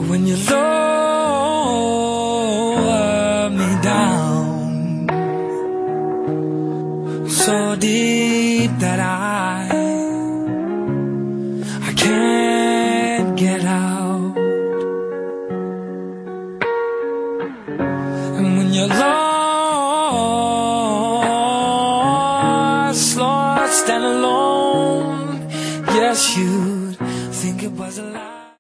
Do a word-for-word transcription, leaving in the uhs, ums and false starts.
when you lower me down so deep that I I can't get out. And when you're lost, lost and alone, yes, you'd think it was a lie.